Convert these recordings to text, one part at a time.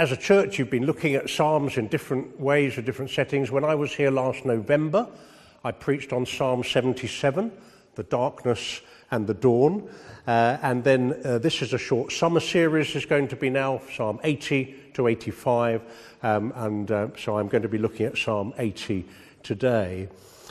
As a church, you've been looking at Psalms in different ways or different settings. When I was here last November, I preached on Psalm 77, the darkness and the dawn. And then this is a short summer series. Is going to be now Psalm 80 to 85. So I'm going to be looking at Psalm 80 today.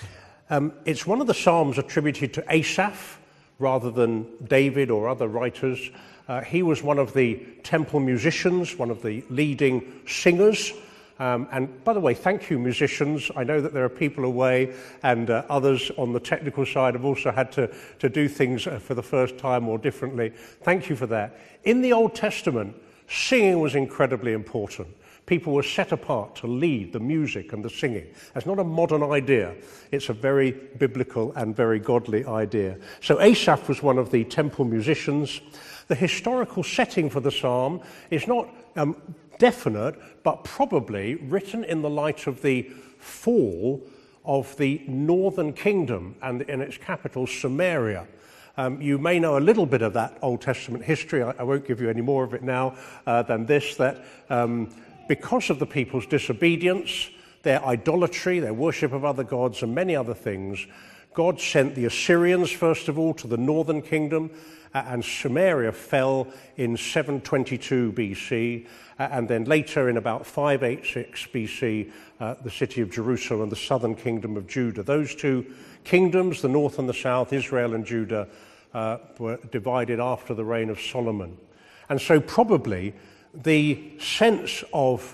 It's one of the Psalms attributed to Asaph rather than David or other writers. He was one of the temple musicians, one of the leading singers. And by the way, thank you, musicians. I know that there are people away and others on the technical side have also had to do things for the first time or differently. Thank you for that. In the Old Testament, singing was incredibly important. People were set apart to lead the music and the singing. That's not a modern idea. It's a very biblical and very godly idea. So Asaph was one of the temple musicians. The historical setting for the psalm is not definite, but probably written in the light of the fall of the northern kingdom and in its capital, Samaria. You may know a little bit of that Old Testament history. I won't give you any more of it now than this, that because of the people's disobedience, their idolatry, their worship of other gods, and many other things, God sent the Assyrians, first of all, to the northern kingdom, and Samaria fell in 722 BC, and then later in about 586 BC, the city of Jerusalem and the southern kingdom of Judah. Those two kingdoms, the north and the south, Israel and Judah, were divided after the reign of Solomon. And so probably the sense of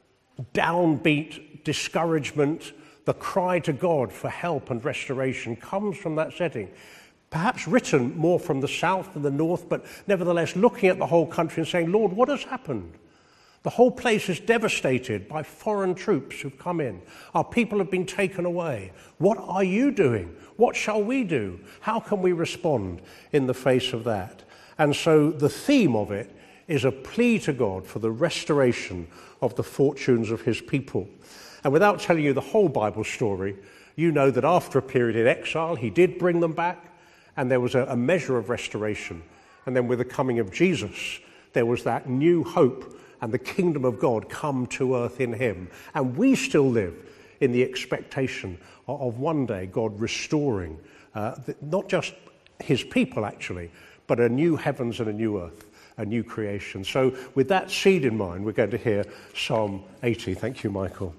downbeat, discouragement, the cry to God for help and restoration comes from that setting. Perhaps written more from the south than the north, but nevertheless looking at the whole country and saying, Lord, what has happened? The whole place is devastated by foreign troops who've come in. Our people have been taken away. What are you doing? What shall we do? How can we respond in the face of that? And so the theme of it is a plea to God for the restoration of the fortunes of his people. And without telling you the whole Bible story, you know that after a period in exile, he did bring them back, and there was a measure of restoration. And then with the coming of Jesus, there was that new hope and the kingdom of God come to earth in him. And we still live in the expectation of one day God restoring not just his people, actually, but a new heavens and a new earth, a new creation. So with that seed in mind, we're going to hear Psalm 80. Thank you, Michael.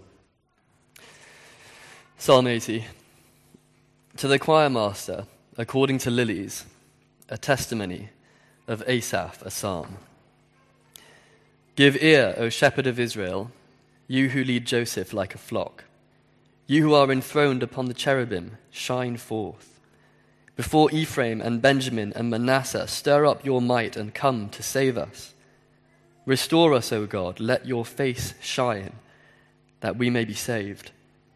Psalm 80. To the choir master, according to lilies, a testimony of Asaph, a psalm. Give ear, O shepherd of Israel, you who lead Joseph like a flock. You who are enthroned upon the cherubim, shine forth. Before Ephraim and Benjamin and Manasseh, stir up your might and come to save us. Restore us, O God, let your face shine, that we may be saved.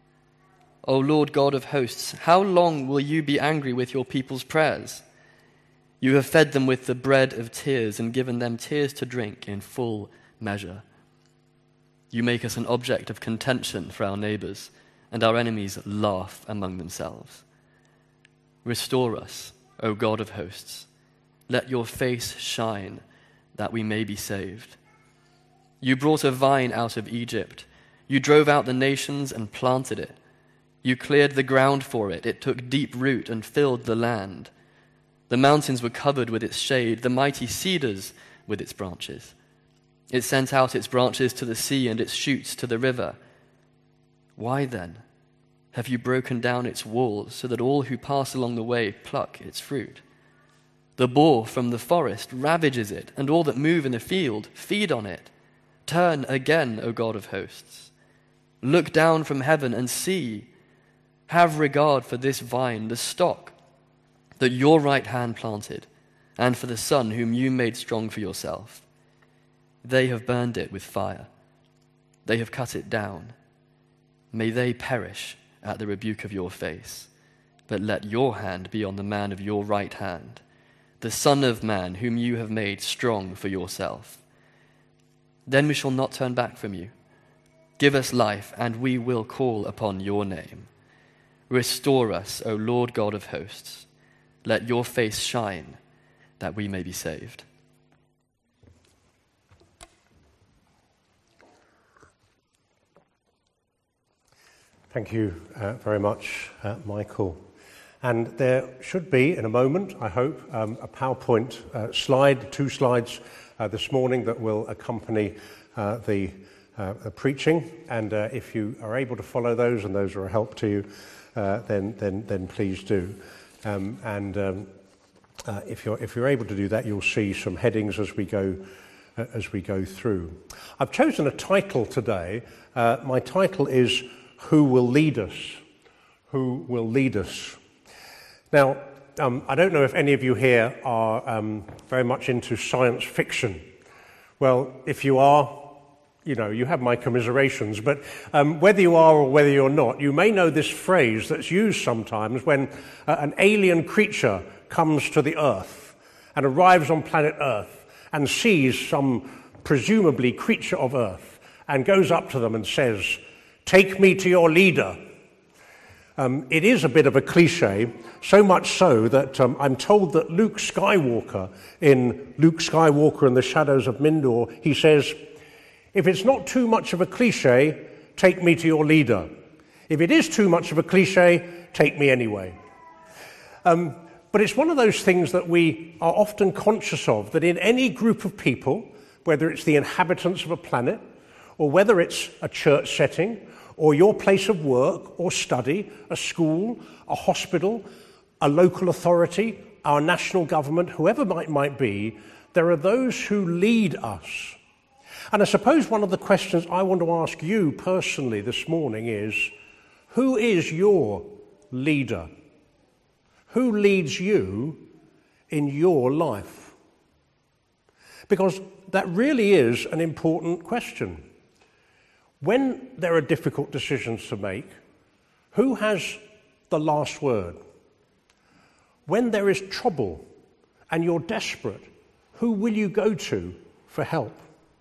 O Lord God of hosts, how long will you be angry with your people's prayers? You have fed them with the bread of tears and given them tears to drink in full measure. You make us an object of contention for our neighbors, and our enemies laugh among themselves. Restore us, O God of hosts. Let your face shine, that we may be saved. You brought a vine out of Egypt. You drove out the nations and planted it. You cleared the ground for it. It took deep root and filled the land. The mountains were covered with its shade, the mighty cedars with its branches. It sent out its branches to the sea and its shoots to the river. Why then have you broken down its walls so that all who pass along the way pluck its fruit? The boar from the forest ravages it, and all that move in the field feed on it. Turn again, O God of hosts. Look down from heaven and see. Have regard for this vine, the stock that your right hand planted, and for the son whom you made strong for yourself. They have burned it with fire. They have cut it down. May they perish at the rebuke of your face. But let your hand be on the man of your right hand, the Son of Man whom you have made strong for yourself. Then we shall not turn back from you. Give us life, and we will call upon your name. Restore us, O Lord God of hosts. Let your face shine, that we may be saved. Thank you very much, Michael. And there should be, in a moment, I hope, a PowerPoint slide, 2 slides this morning that will accompany the preaching. And if you are able to follow those, and those are a help to you, then please do. If you're able to do that, you'll see some headings as we go through. I've chosen a title today. My title is "Who Will Lead Us?" Who will lead us? Now, I don't know if any of you here are very much into science fiction. Well, if you are, you have my commiserations. But whether you are or whether you're not, you may know this phrase that's used sometimes when an alien creature comes to the Earth and arrives on planet Earth and sees some presumably creature of Earth and goes up to them and says, "Take me to your leader." It is a bit of a cliche, so much so that I'm told that Luke Skywalker and the Shadows of Mindor, he says, "If it's not too much of a cliche, take me to your leader. If it is too much of a cliche, take me anyway." But it's one of those things that we are often conscious of, that in any group of people, whether it's the inhabitants of a planet, or whether it's a church setting, or your place of work or study, a school, a hospital, a local authority, our national government, whoever it might be, there are those who lead us. And I suppose one of the questions I want to ask you personally this morning is, who is your leader? Who leads you in your life? Because that really is an important question. When there are difficult decisions to make, who has the last word? When there is trouble and you're desperate, who will you go to for help?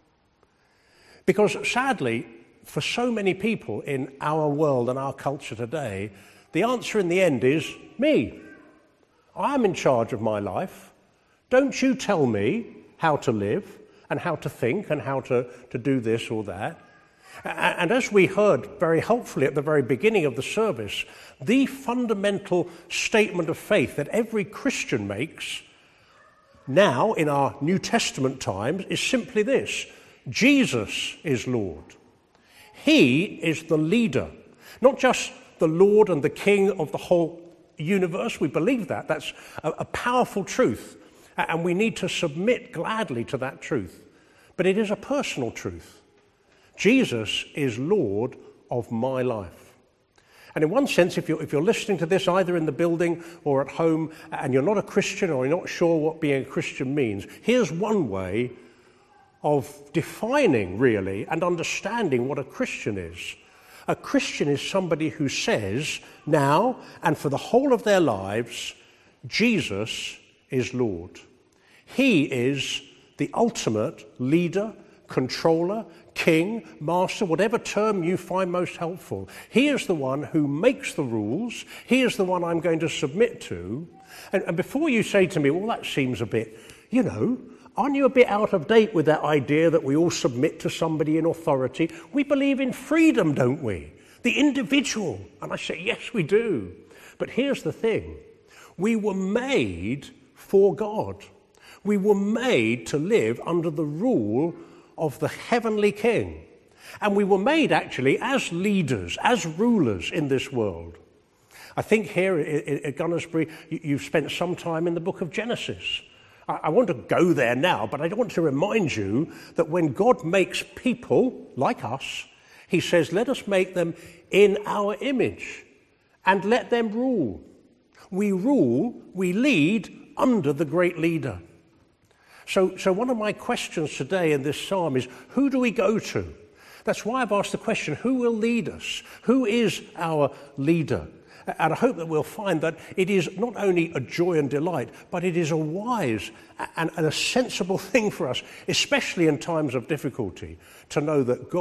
Because sadly, for so many people in our world and our culture today, the answer in the end is me. I'm in charge of my life. Don't you tell me how to live and how to think and how to do this or that. And as we heard very helpfully at the very beginning of the service, the fundamental statement of faith that every Christian makes now in our New Testament times is simply this: Jesus is Lord. He is the leader, not just the Lord and the King of the whole universe. We believe that. That's a powerful truth, and we need to submit gladly to that truth. But it is a personal truth. Jesus is Lord of my life. And in one sense, if you're listening to this either in the building or at home and you're not a Christian or you're not sure what being a Christian means, here's one way of defining really and understanding what a Christian is. A Christian is somebody who says now and for the whole of their lives, Jesus is Lord. He is the ultimate leader, controller, king, master, whatever term you find most helpful. He is the one who makes the rules. He is the one I'm going to submit to. And before you say to me, well, that seems a bit, aren't you a bit out of date with that idea that we all submit to somebody in authority? We believe in freedom, don't we? The individual. And I say, yes, we do. But here's the thing. We were made for God. We were made to live under the rule of the heavenly King. And we were made actually as leaders, as rulers in this world. I think here at Gunnersbury, you've spent some time in the book of Genesis. I want to go there now, but I want to remind you that when God makes people like us, he says, let us make them in our image and let them rule. We rule, we lead under the great leader. So one of my questions today in this psalm is, who do we go to? That's why I've asked the question, who will lead us? Who is our leader? And I hope that we'll find that it is not only a joy and delight, but it is a wise and a sensible thing for us, especially in times of difficulty, to know that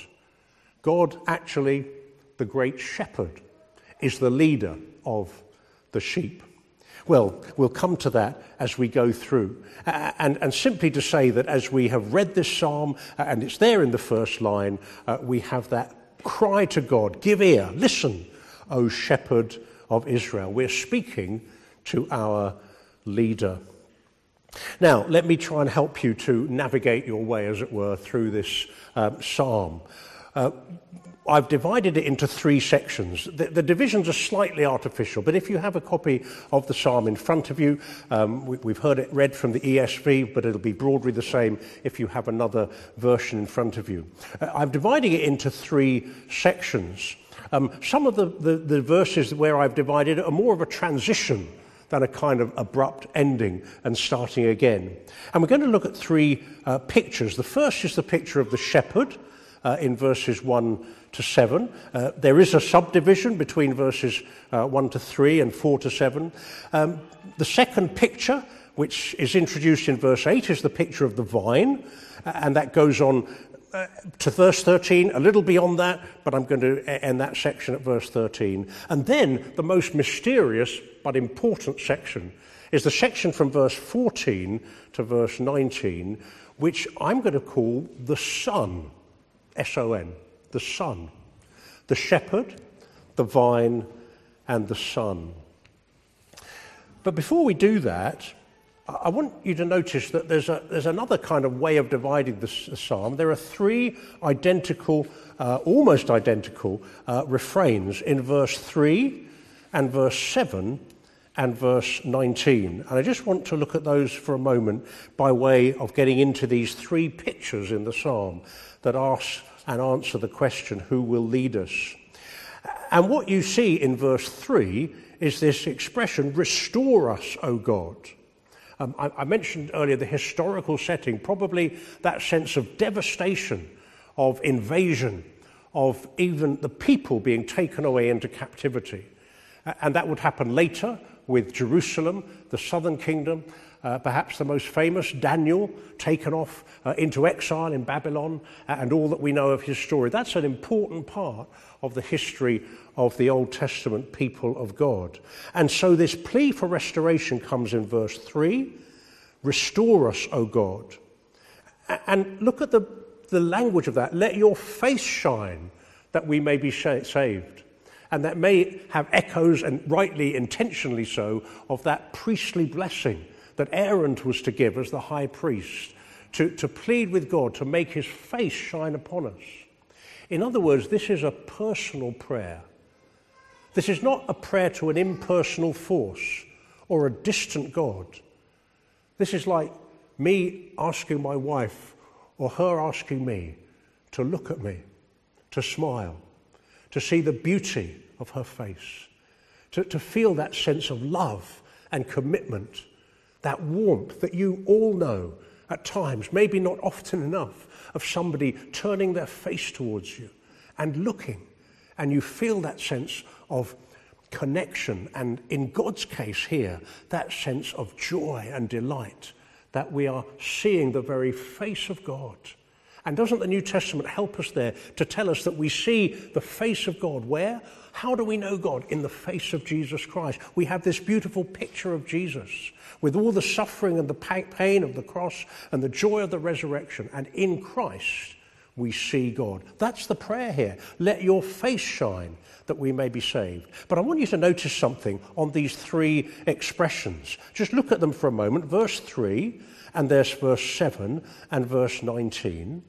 God actually, the great shepherd, is the leader of the sheep. Well, we'll come to that as we go through. And simply to say that as we have read this psalm, and it's there in the first line, we have that cry to God, give ear, listen, O shepherd of Israel. We're speaking to our leader. Now, let me try and help you to navigate your way, as it were, through this psalm. I've divided it into three sections. The divisions are slightly artificial, but if you have a copy of the psalm in front of you, we've heard it read from the ESV, but it'll be broadly the same if you have another version in front of you. I'm dividing it into three sections. Some of the verses where I've divided it are more of a transition than a kind of abrupt ending and starting again. And we're going to look at three pictures. The first is the picture of the shepherd in verses 1 to 7. There is a subdivision between verses 1 to 3 and 4 to 7. The second picture, which is introduced in verse 8, is the picture of the vine, and that goes on to verse 13, a little beyond that, but I'm going to end that section at verse 13. And then the most mysterious but important section is the section from verse 14 to verse 19, which I'm going to call the Son, S-O-N, the Son. The shepherd, the vine, and the Son. But before we do that, I want you to notice that there's another kind of way of dividing the psalm. There are three identical, almost identical refrains in verse 3 and verse 7 and verse 19. And I just want to look at those for a moment by way of getting into these three pictures in the psalm that ask and answer the question, who will lead us? And what you see in verse 3 is this expression, restore us, O God. I mentioned earlier the historical setting, probably that sense of devastation, of invasion, of even the people being taken away into captivity. And that would happen later with Jerusalem, the southern kingdom, perhaps the most famous, Daniel, taken off into exile in Babylon, and all that we know of his story. That's an important part of the history of the Old Testament people of God. And so this plea for restoration comes in verse 3, restore us, O God. And look at the language of that. Let your face shine that we may be saved. And that may have echoes, and rightly, intentionally so, of that priestly blessing that Aaron was to give as the high priest, to plead with God to make his face shine upon us. In other words, this is a personal prayer. This is not a prayer to an impersonal force or a distant God. This is like me asking my wife or her asking me to look at me, to smile, to see the beauty of her face, to feel that sense of love and commitment, that warmth that you all know at times, maybe not often enough, of somebody turning their face towards you and looking, and you feel that sense of connection, and in God's case here, that sense of joy and delight that we are seeing the very face of God. And doesn't the New Testament help us there to tell us that we see the face of God? Where? How do we know God? In the face of Jesus Christ. We have this beautiful picture of Jesus with all the suffering and the pain of the cross and the joy of the resurrection. And in Christ, we see God. That's the prayer here. Let your face shine that we may be saved. But I want you to notice something on these three expressions. Just look at them for a moment. Verse 3, and there's verse 7 and verse 19.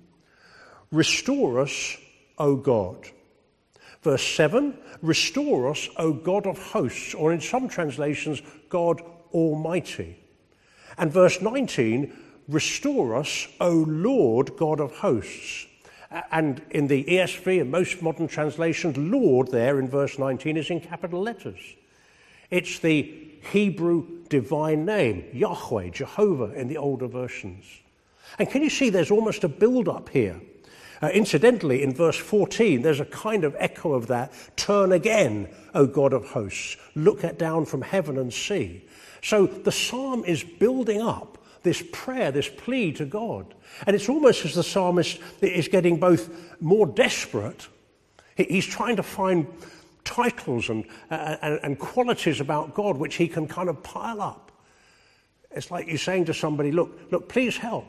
Restore us, O God. Verse 7, restore us, O God of hosts, or in some translations, God Almighty. And verse 19, restore us, O Lord God of hosts. And in the ESV and most modern translations, Lord there in verse 19 is in capital letters. It's the Hebrew divine name, Yahweh, Jehovah in the older versions. And can you see there's almost a build-up here? Incidentally, in verse 14, there's a kind of echo of that. Turn again, O God of hosts. Look down from heaven and see. So the psalm is building up this prayer, this plea to God. And it's almost as the psalmist is getting both more desperate. He's trying to find titles and qualities about God which he can kind of pile up. It's like you're saying to somebody, look, please help.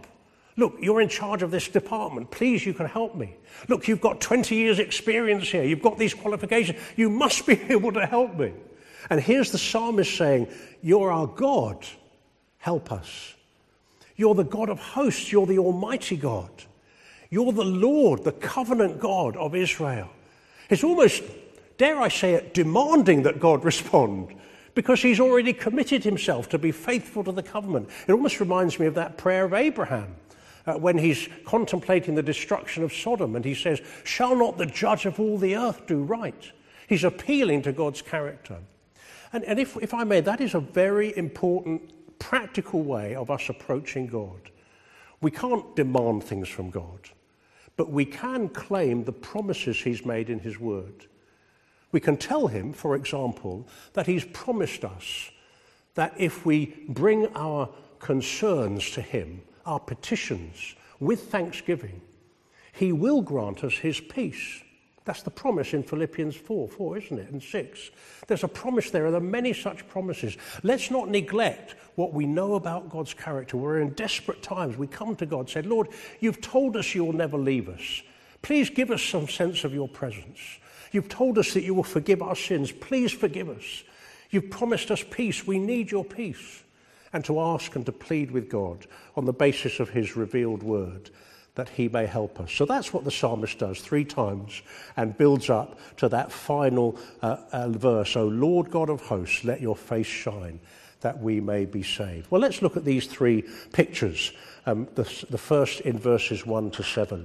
Look, you're in charge of this department. Please, you can help me. Look, you've got 20 years experience here. You've got these qualifications. You must be able to help me. And here's the psalmist saying, you're our God. Help us. You're the God of hosts. You're the Almighty God. You're the Lord, the covenant God of Israel. It's almost, dare I say it, demanding that God respond, because he's already committed himself to be faithful to the covenant. It almost reminds me of that prayer of Abraham when he's contemplating the destruction of Sodom, and he says, shall not the judge of all the earth do right? He's appealing to God's character. And if I may, that is a very important practical way of us approaching God. We can't demand things from God, but we can claim the promises he's made in his word. We can tell him, for example, that he's promised us that if we bring our concerns to him, our petitions, with thanksgiving, he will grant us his peace. That's the promise in Philippians 4, isn't it? And 6. There's a promise there, and there are many such promises. Let's not neglect what we know about God's character. We're in desperate times. We come to God and say, Lord, you've told us you'll never leave us. Please give us some sense of your presence. You've told us that you will forgive our sins. Please forgive us. You've promised us peace. We need your peace. And to ask and to plead with God on the basis of his revealed word, that he may help us. So that's what the psalmist does 3 times and builds up to that final verse. O Lord God of hosts, let your face shine that we may be saved. Well, let's look at these 3 pictures. The first in verses 1 to 7.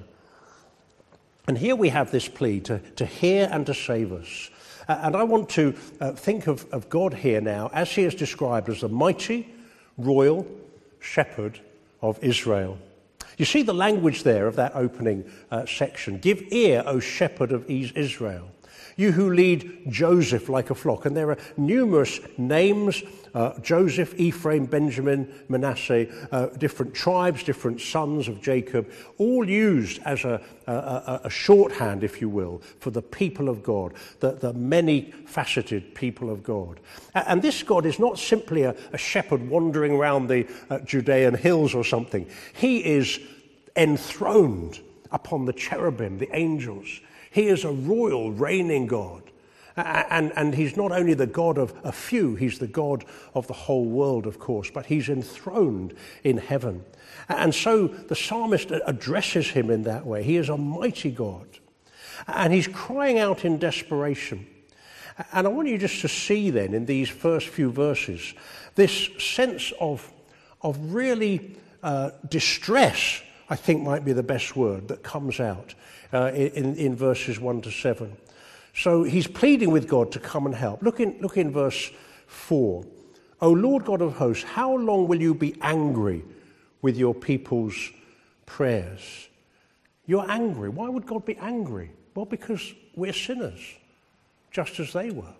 And here we have this plea to hear and to save us. And I want to think of God here now as he is described as the mighty, royal shepherd of Israel. You see the language there of that opening section. Give ear, O shepherd of Israel, you who lead Joseph like a flock. And there are numerous names, Joseph, Ephraim, Benjamin, Manasseh, different tribes, different sons of Jacob, all used as a shorthand, if you will, for the people of God, the many-faceted people of God. And this God is not simply a shepherd wandering around the Judean hills or something. He is enthroned upon the cherubim, the angels. He is a royal, reigning God. And he's not only the God of a few, he's the God of the whole world, of course, but he's enthroned in heaven. And so the psalmist addresses him in that way. He is a mighty God. And he's crying out in desperation. And I want you just to see then in these first few verses this sense of really distress, I think might be the best word, that comes out in verses 1 to 7. So he's pleading with God to come and help. Look in verse 4. O Lord God of hosts, how long will you be angry with your people's prayers? You're angry. Why would God be angry? Well, because we're sinners, just as they were.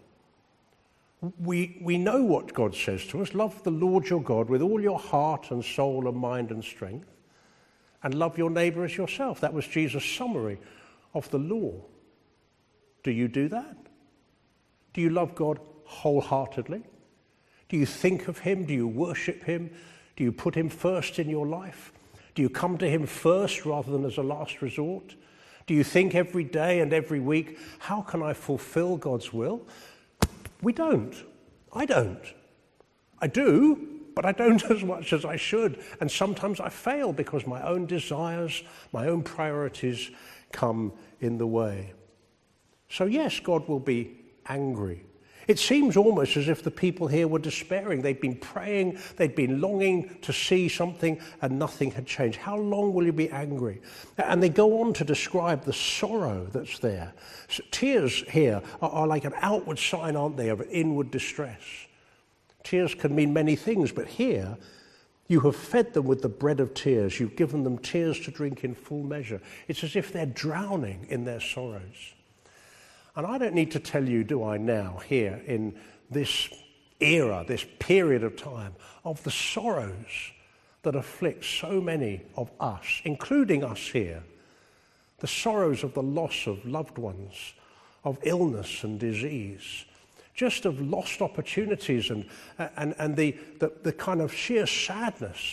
We know what God says to us. Love the Lord your God with all your heart and soul and mind and strength, and love your neighbour as yourself. That was Jesus' summary of the law. Do you do that? Do you love God wholeheartedly? Do you think of him? Do you worship him? Do you put him first in your life? Do you come to him first rather than as a last resort? Do you think every day and every week, how can I fulfill God's will? We don't. I don't. I do, but I don't as much as I should. And sometimes I fail because my own desires, my own priorities come in the way. So yes, God will be angry. It seems almost as if the people here were despairing. They'd been praying, they'd been longing to see something, and nothing had changed. How long will you be angry? And they go on to describe the sorrow that's there. So tears here are like an outward sign, aren't they, of inward distress. Tears can mean many things, but here you have fed them with the bread of tears. You've given them tears to drink in full measure. It's as if they're drowning in their sorrows. And I don't need to tell you, do I now, here in this era, this period of time, of the sorrows that afflict so many of us, including us here. The sorrows of the loss of loved ones, of illness and disease, just of lost opportunities and the kind of sheer sadness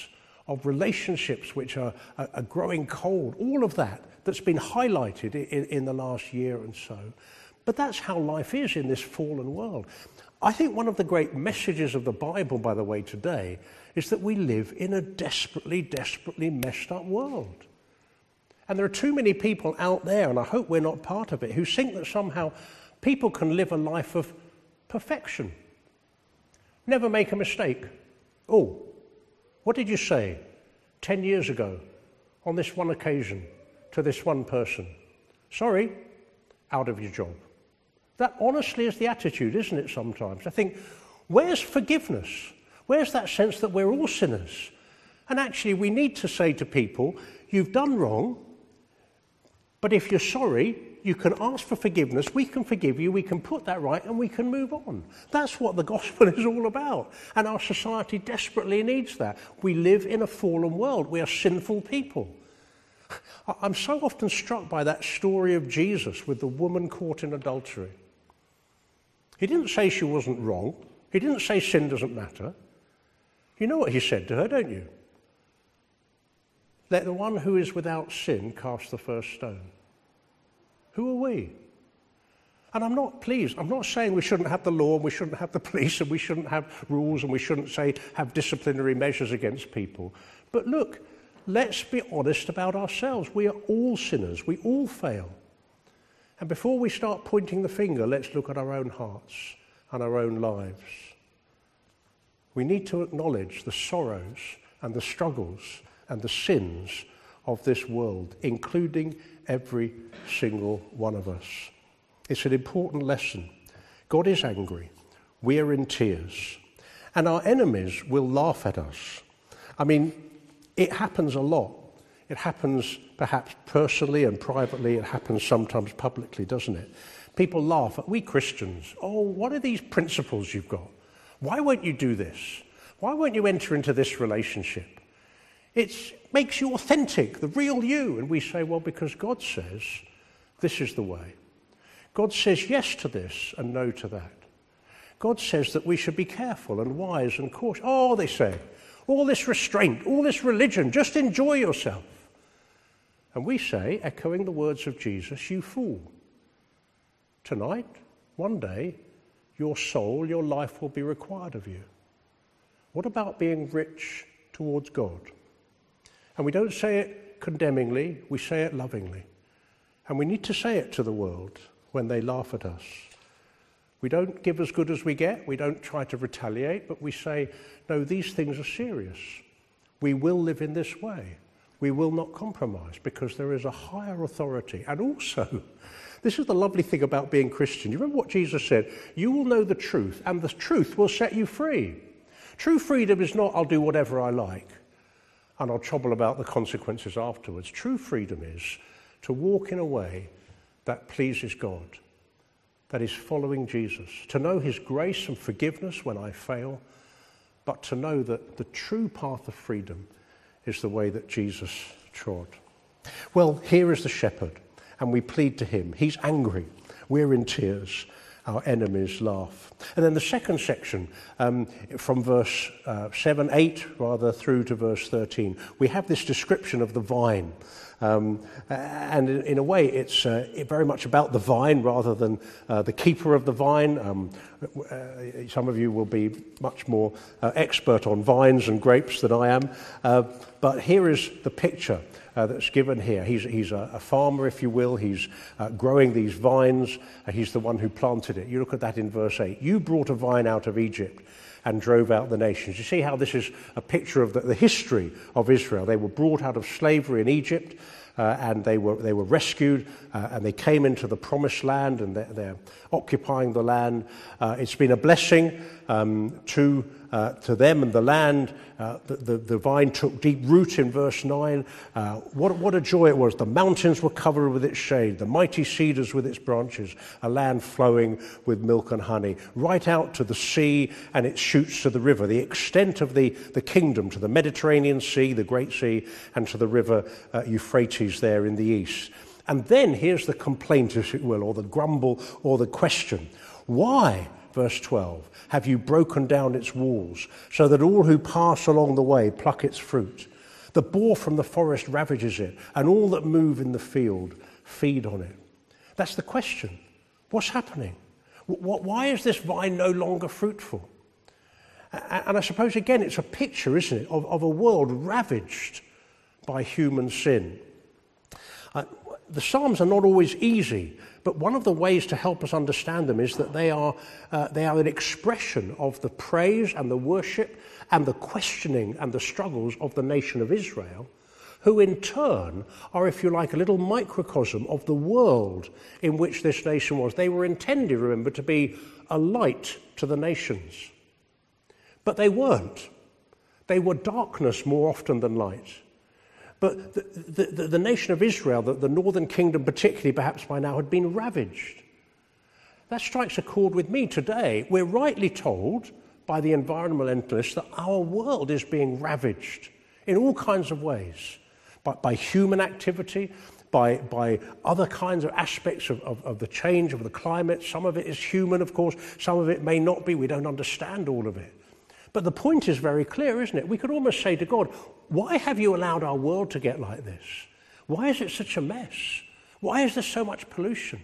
of relationships which are growing cold, all of that's been highlighted in the last year and so. But that's how life is in this fallen world. I think one of the great messages of the Bible, by the way, today, is that we live in a desperately, desperately messed up world. And there are too many people out there, and I hope we're not part of it, who think that somehow people can live a life of perfection. Never make a mistake. Oh, what did you say 10 years ago on this one occasion to this one person? Sorry, out of your job. That honestly is the attitude, isn't it, sometimes? I think, where's forgiveness? Where's that sense that we're all sinners? And actually, we need to say to people, you've done wrong, but if you're sorry, you can ask for forgiveness, we can forgive you, we can put that right, and we can move on. That's what the gospel is all about. And our society desperately needs that. We live in a fallen world. We are sinful people. I'm so often struck by that story of Jesus with the woman caught in adultery. He didn't say she wasn't wrong. He didn't say sin doesn't matter. You know what he said to her, don't you? Let the one who is without sin cast the first stone. Who are we? And I'm not saying we shouldn't have the law and we shouldn't have the police and we shouldn't have rules and we shouldn't have disciplinary measures against people. But look, let's be honest about ourselves. We are all sinners. We all fail. And before we start pointing the finger, let's look at our own hearts and our own lives. We need to acknowledge the sorrows and the struggles and the sins of this world, including every single one of us. It's an important lesson. God is angry. We are in tears. And our enemies will laugh at us. I mean, it happens a lot. It happens perhaps personally and privately. It happens sometimes publicly, doesn't it? People laugh at we Christians. Oh, what are these principles you've got? Why won't you do this? Why won't you enter into this relationship? It makes you authentic, the real you. And we say, well, because God says this is the way. God says yes to this and no to that. God says that we should be careful and wise and cautious. Oh, they say, all this restraint, all this religion, just enjoy yourself. And we say, echoing the words of Jesus, you fool. Tonight, one day, your soul, your life will be required of you. What about being rich towards God? And we don't say it condemningly, we say it lovingly. And we need to say it to the world when they laugh at us. We don't give as good as we get, we don't try to retaliate, but we say, no, these things are serious. We will live in this way. We will not compromise because there is a higher authority. And also, this is the lovely thing about being Christian. You remember what Jesus said? You will know the truth, and the truth will set you free. True freedom is not, I'll do whatever I like, and I'll trouble about the consequences afterwards. True freedom is to walk in a way that pleases God, that is following Jesus, to know his grace and forgiveness when I fail, but to know that the true path of freedom is the way that Jesus trod. Well, here is the shepherd, and we plead to him. He's angry. We're in tears. Our enemies laugh. And then the second section, from verse 7, 8, rather, through to verse 13, we have this description of the vine. And in a way, it's very much about the vine rather than the keeper of the vine. Some of you will be much more expert on vines and grapes than I am. But here is the picture that's given here. He's a farmer, if you will. He's growing these vines. He's the one who planted it. You look at that in verse 8. You brought a vine out of Egypt and drove out the nations. You see how this is a picture of the history of Israel. They were brought out of slavery in Egypt, and they were rescued, and they came into the promised land, and they're occupying the land. It's been a blessing to them and the land. The vine took deep root in verse 9. What a joy it was. The mountains were covered with its shade, the mighty cedars with its branches, a land flowing with milk and honey, right out to the sea and its shoots to the river, the extent of the kingdom to the Mediterranean Sea, the Great Sea, and to the river Euphrates there in the east. And then here's the complaint, if it will, or the grumble, or the question. Why, verse 12, have you broken down its walls, so that all who pass along the way pluck its fruit? The boar from the forest ravages it, and all that move in the field feed on it. That's the question. What's happening? Why is this vine no longer fruitful? And I suppose, again, it's a picture, isn't it, of a world ravaged by human sin. The Psalms are not always easy, but one of the ways to help us understand them is that they are an expression of the praise and the worship and the questioning and the struggles of the nation of Israel, who in turn are, if you like, a little microcosm of the world in which this nation was. They were intended, remember, to be a light to the nations. But they weren't. They were darkness more often than light. But the nation of Israel, the northern kingdom particularly perhaps by now, had been ravaged. That strikes a chord with me today. We're rightly told by the environmentalists that our world is being ravaged in all kinds of ways, by human activity, by other kinds of aspects of the change of the climate. Some of it is human, of course. Some of it may not be. We don't understand all of it. But the point is very clear, isn't it? We could almost say to God, why have you allowed our world to get like this? Why is it such a mess? Why is there so much pollution?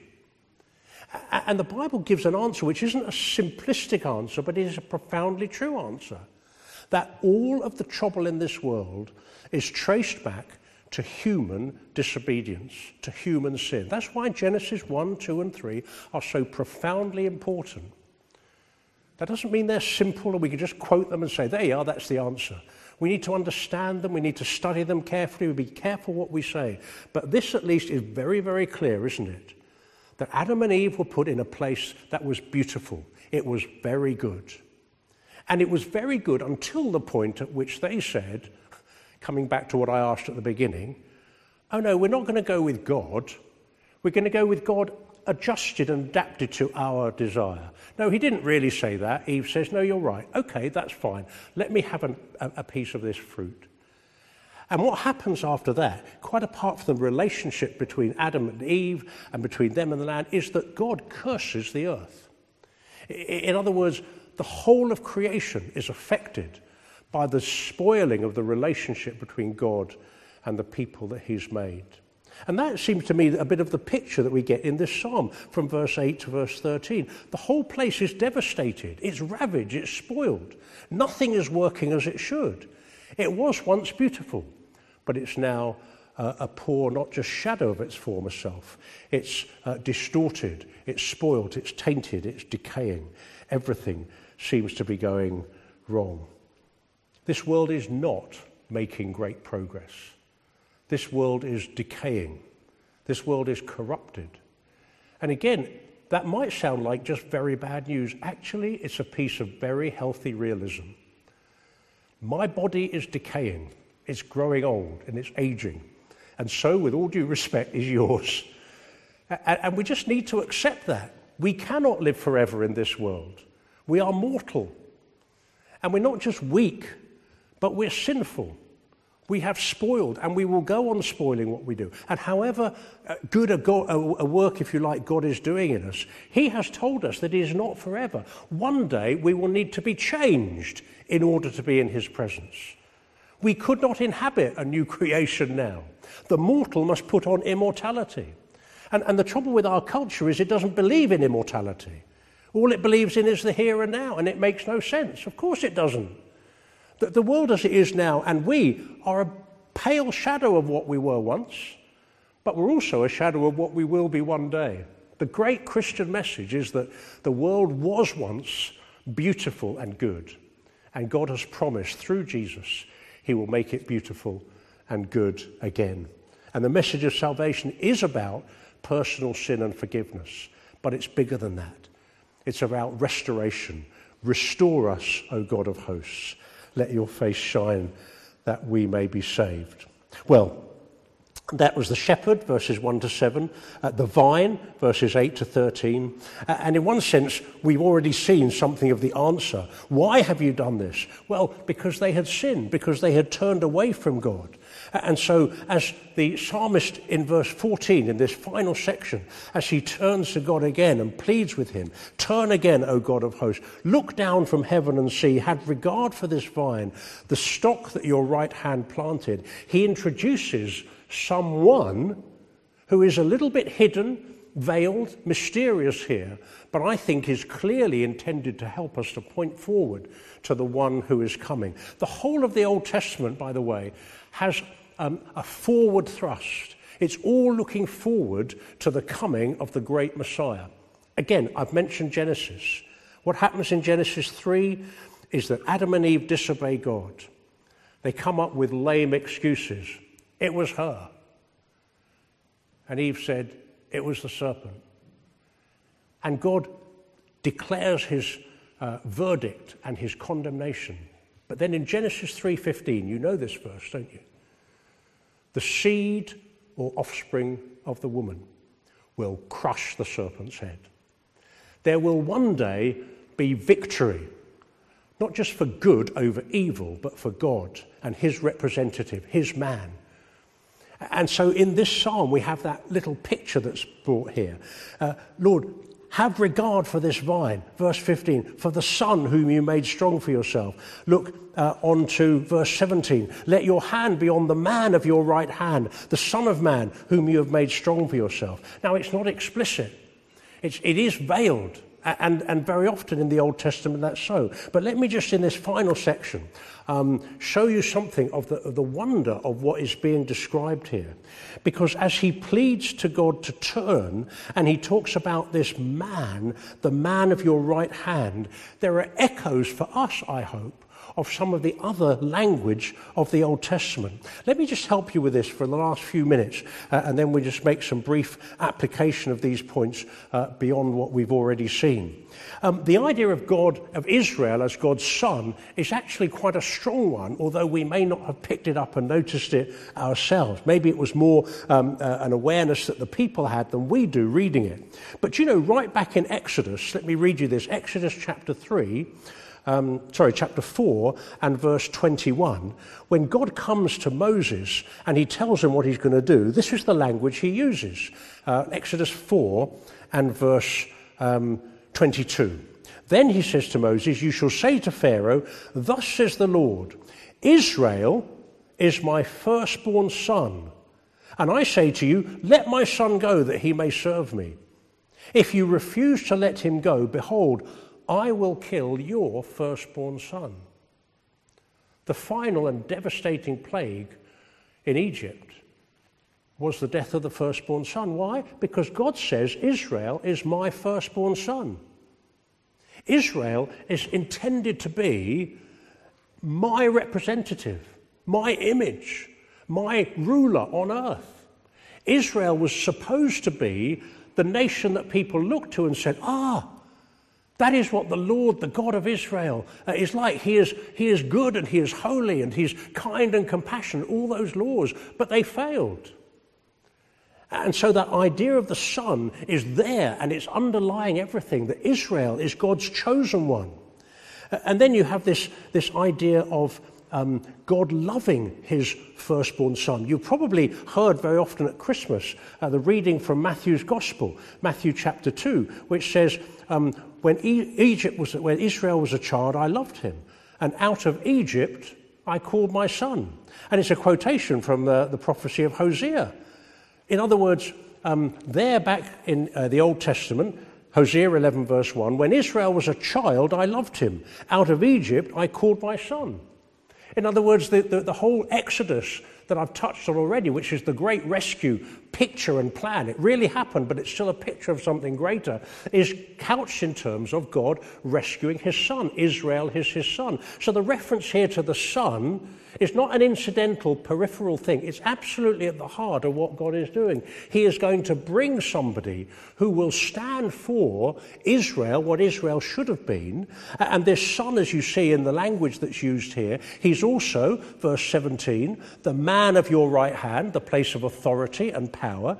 And the Bible gives an answer which isn't a simplistic answer, but it is a profoundly true answer. That all of the trouble in this world is traced back to human disobedience, to human sin. That's why Genesis 1, 2 and 3 are so profoundly important. That doesn't mean they're simple and we can just quote them and say, there you are, that's the answer. We need to understand them, we need to study them carefully, we be careful what we say. But this at least is very, very clear, isn't it? That Adam and Eve were put in a place that was beautiful. It was very good. And it was very good until the point at which they said, coming back to what I asked at the beginning, oh no, we're not going to go with God. We're going to go with God adjusted and adapted to our desire. No, he didn't really say that. Eve says, no, you're right. Okay, that's fine. Let me have a piece of this fruit. And what happens after that, quite apart from the relationship between Adam and Eve and between them and the land, is that God curses the earth. In other words, the whole of creation is affected by the spoiling of the relationship between God and the people that he's made. And that seems to me a bit of the picture that we get in this psalm from verse 8 to verse 13. The whole place is devastated, it's ravaged, it's spoiled. Nothing is working as it should. It was once beautiful, but it's now a poor, not just shadow of its former self. It's distorted, it's spoiled, it's tainted, it's decaying. Everything seems to be going wrong. This world is not making great progress. This world is decaying. This world is corrupted. And again, that might sound like just very bad news. Actually, it's a piece of very healthy realism. My body is decaying. It's growing old and it's aging. And so, with all due respect, is yours. And we just need to accept that. We cannot live forever in this world. We are mortal. And we're not just weak, but we're sinful. We have spoiled, and we will go on spoiling what we do. And however good a work, if you like, God is doing in us, he has told us that it is not forever. One day we will need to be changed in order to be in his presence. We could not inhabit a new creation now. The mortal must put on immortality. And the trouble with our culture is it doesn't believe in immortality. All it believes in is the here and now, and it makes no sense. Of course it doesn't. The world as it is now, and we are a pale shadow of what we were once, but we're also a shadow of what we will be one day. The great Christian message is that the world was once beautiful and good, and God has promised through Jesus he will make it beautiful and good again. And the message of salvation is about personal sin and forgiveness, but it's bigger than that. It's about restoration. Restore us, O God of hosts. Let your face shine that we may be saved. Well, that was the shepherd, verses 1 to 7, the vine, verses 8 to 13. And in one sense, we've already seen something of the answer. Why have you done this? Well, because they had sinned, because they had turned away from God. And so as the psalmist in verse 14, in this final section, as he turns to God again and pleads with him, turn again, O God of hosts, look down from heaven and see, have regard for this vine, the stock that your right hand planted. He introduces someone who is a little bit hidden, veiled, mysterious here, but I think is clearly intended to help us to point forward to the one who is coming. The whole of the Old Testament, by the way, has a forward thrust. It's all looking forward to the coming of the great Messiah. Again, I've mentioned Genesis. What happens in Genesis 3 is that Adam and Eve disobey God. They come up with lame excuses. It was her. And Eve said, it was the serpent. And God declares his verdict and his condemnation. But then in Genesis 3:15, you know this verse, don't you? The seed or offspring of the woman will crush the serpent's head. There will one day be victory, not just for good over evil, but for God and his representative, his man. And so in this psalm, we have that little picture that's brought here. Lord, have regard for this vine, verse 15, for the son whom you made strong for yourself. Look on to verse 17. Let your hand be on the man of your right hand, the son of man whom you have made strong for yourself. Now, it's not explicit. It is veiled, and very often in the Old Testament that's so. But let me just, in this final section, show you something of the wonder of what is being described here. Because as he pleads to God to turn, and he talks about this man, the man of your right hand, there are echoes for us, I hope, of some of the other language of the Old Testament. Let me just help you with this for the last few minutes, and then we just make some brief application of these points beyond what we've already seen. The idea of God, of Israel as God's son, is actually quite a strong one, although we may not have picked it up and noticed it ourselves. Maybe it was more an awareness that the people had than we do reading it. But you know, right back in Exodus, let me read you this, Exodus chapter 4 and verse 21, when God comes to Moses and he tells him what he's going to do, this is the language he uses. Exodus 4 and verse 22. Then he says to Moses, you shall say to Pharaoh, thus says the Lord, Israel is my firstborn son. And I say to you, let my son go that he may serve me. If you refuse to let him go, behold, I will kill your firstborn son. The final and devastating plague in Egypt was the death of the firstborn son. Why? Because God says, Israel is my firstborn son. Israel is intended to be my representative, my image, my ruler on earth. Israel was supposed to be the nation that people looked to and said, that is what the Lord, the God of Israel, is like. He is good and he is holy and he's kind and compassionate, all those laws, but they failed. And so that idea of the Son is there and it's underlying everything, that Israel is God's chosen one. And then you have this idea of God loving his firstborn son. You've probably heard very often at Christmas the reading from Matthew's Gospel, Matthew chapter 2, which says, when Israel was a child, I loved him, and out of Egypt I called my son. And it's a quotation from the prophecy of Hosea. In other words, there back in the Old Testament, Hosea 11 verse 1, when Israel was a child, I loved him. Out of Egypt, I called my son. In other words, the whole Exodus that I've touched on already, which is the great rescue picture and plan, it really happened, but it's still a picture of something greater, is couched in terms of God rescuing his son. Israel is his son. So the reference here to the son is not an incidental, peripheral thing. It's absolutely at the heart of what God is doing. He is going to bring somebody who will stand for Israel, what Israel should have been. And this son, as you see in the language that's used here, he's also, verse 17, the man of your right hand, the place of authority and power.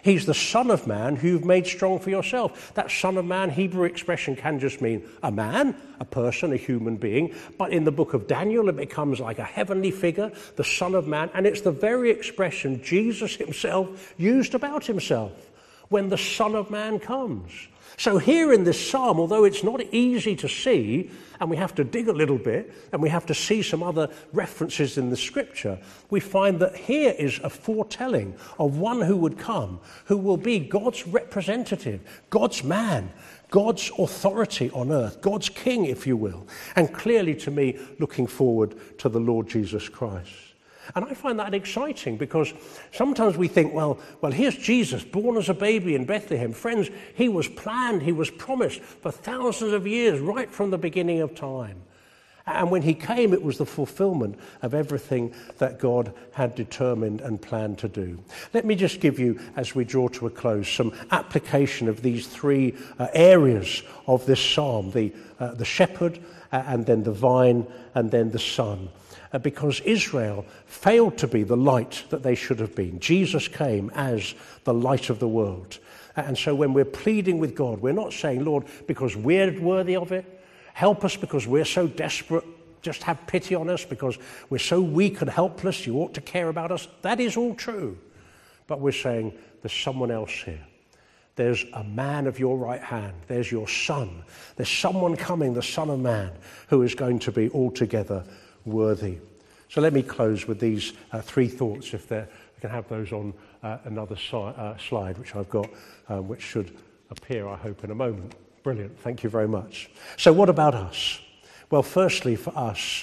He's the Son of Man who you've made strong for yourself. That Son of Man, Hebrew expression can just mean a man, a person, a human being. But in the book of Daniel, it becomes like a heavenly figure, the Son of Man. And it's the very expression Jesus himself used about himself when the Son of Man comes. So here in this psalm, although it's not easy to see, and we have to dig a little bit, and we have to see some other references in the scripture, we find that here is a foretelling of one who would come, who will be God's representative, God's man, God's authority on earth, God's king, if you will. And clearly to me, looking forward to the Lord Jesus Christ. And I find that exciting because sometimes we think, well, here's Jesus, born as a baby in Bethlehem. Friends, he was planned, he was promised for thousands of years, right from the beginning of time. And when he came, it was the fulfillment of everything that God had determined and planned to do. Let me just give you, as we draw to a close, some application of these three areas of this psalm, the shepherd, and then the vine, and then the son. Because Israel failed to be the light that they should have been. Jesus came as the light of the world. And so when we're pleading with God, we're not saying, Lord, because we're worthy of it, help us because we're so desperate, just have pity on us because we're so weak and helpless, you ought to care about us. That is all true. But we're saying there's someone else here. There's a man of your right hand. There's your son. There's someone coming, the Son of Man, who is going to be altogether worthy. So let me close with these three thoughts, if we can have those on another slide, which I've got, which should appear, I hope, in a moment. Brilliant, thank you very much. So what about us? Well, firstly, for us,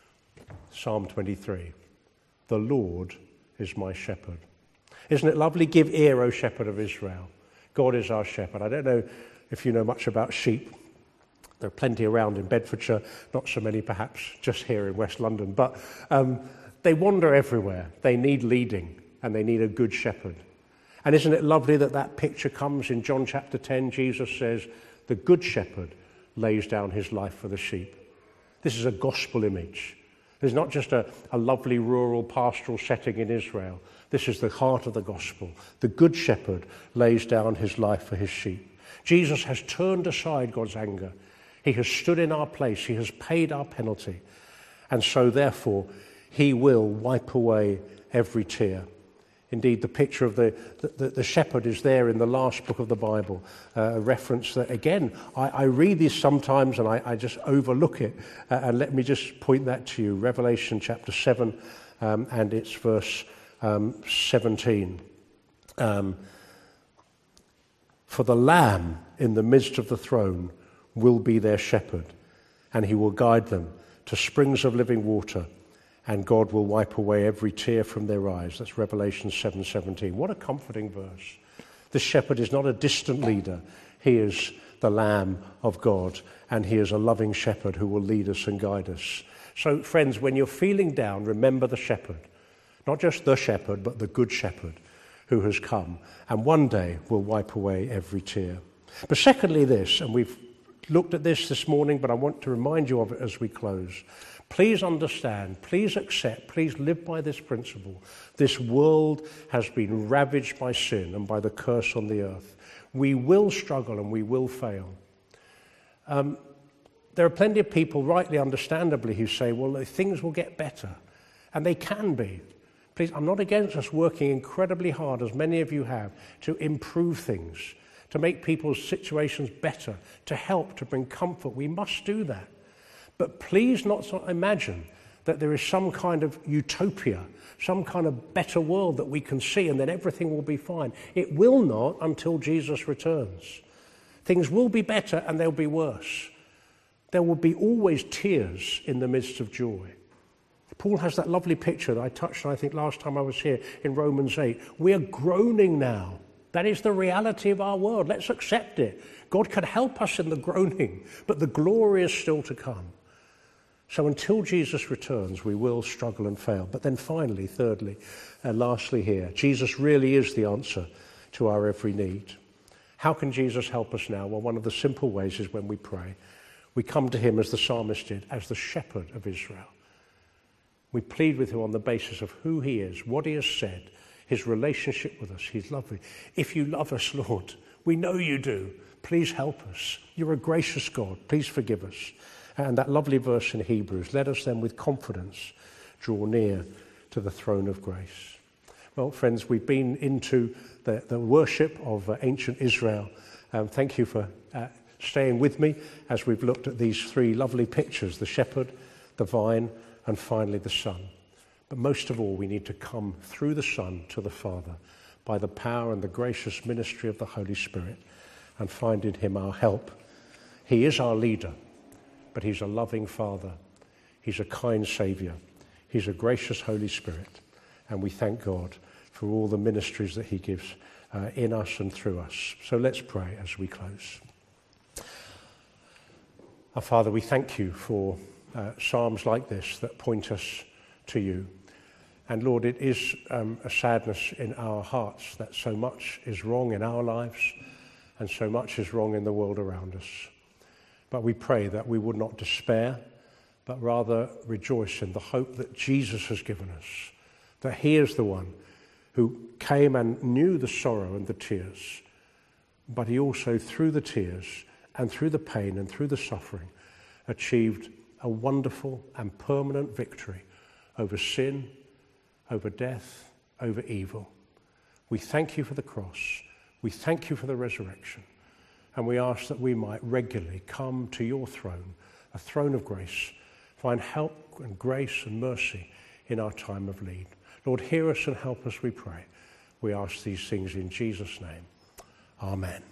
Psalm 23, the Lord is my shepherd. Isn't it lovely? Give ear, O shepherd of Israel. God is our shepherd. I don't know if you know much about sheep. There are plenty around in Bedfordshire, not so many perhaps just here in West London, but they wander everywhere. They need leading and they need a good shepherd. And isn't it lovely that that picture comes in John chapter 10? Jesus says, the good shepherd lays down his life for the sheep. This is a gospel image. There's not just a lovely rural pastoral setting in Israel. This is the heart of the gospel. The good shepherd lays down his life for his sheep. Jesus has turned aside God's anger. He has stood in our place. He has paid our penalty. And so, therefore, he will wipe away every tear. Indeed, the picture of the shepherd is there in the last book of the Bible, a reference that, again, I read this sometimes and I just overlook it. And let me just point that to you. Revelation chapter 7, and it's verse 17. For the Lamb in the midst of the throne will be their shepherd, and he will guide them to springs of living water, and God will wipe away every tear from their eyes. That's Revelation 7:17. What a comforting verse. The shepherd is not a distant leader. He is the Lamb of God, and he is a loving shepherd who will lead us and guide us. So, friends, when you're feeling down, remember the shepherd. Not just the shepherd, but the good shepherd who has come, and one day will wipe away every tear. But secondly, this, and we've looked at this morning, but I want to remind you of it as we close. Please understand, please accept, please live by this principle. This world has been ravaged by sin and by the curse on the earth. We will struggle and we will fail. There are plenty of people, rightly, understandably, who say, well, things will get better. And they can be. Please, I'm not against us working incredibly hard, as many of you have, to improve things, to make people's situations better, to help, to bring comfort. We must do that. But please not imagine that there is some kind of utopia, some kind of better world that we can see and then everything will be fine. It will not until Jesus returns. Things will be better and they'll be worse. There will be always tears in the midst of joy. Paul has that lovely picture that I touched on, I think, last time I was here in Romans 8. We are groaning now. That is the reality of our world. Let's accept it. God can help us in the groaning, but the glory is still to come. So until Jesus returns, we will struggle and fail. But then finally, thirdly, and lastly here, Jesus really is the answer to our every need. How can Jesus help us now? Well, one of the simple ways is when we pray. We come to him as the psalmist did, as the shepherd of Israel. We plead with him on the basis of who he is, what he has said, his relationship with us, his love. If you love us, Lord, we know you do. Please help us. You're a gracious God. Please forgive us. And that lovely verse in Hebrews, let us then with confidence draw near to the throne of grace. Well, friends, we've been into the worship of ancient Israel. Thank you for staying with me as we've looked at these three lovely pictures, the shepherd, the vine, and finally the Son. But most of all, we need to come through the Son to the Father by the power and the gracious ministry of the Holy Spirit and find in him our help. He is our leader, but he's a loving Father. He's a kind Saviour. He's a gracious Holy Spirit. And we thank God for all the ministries that he gives in us and through us. So let's pray as we close. Our Father, we thank you for psalms like this that point us to you. And Lord, it is a sadness in our hearts that so much is wrong in our lives and so much is wrong in the world around us. But we pray that we would not despair, but rather rejoice in the hope that Jesus has given us, that he is the one who came and knew the sorrow and the tears, but he also, through the tears and through the pain and through the suffering, achieved a wonderful and permanent victory over sin, over death, over evil. We thank you for the cross. We thank you for the resurrection. And we ask that we might regularly come to your throne, a throne of grace, find help and grace and mercy in our time of need. Lord, hear us and help us, we pray. We ask these things in Jesus' name. Amen.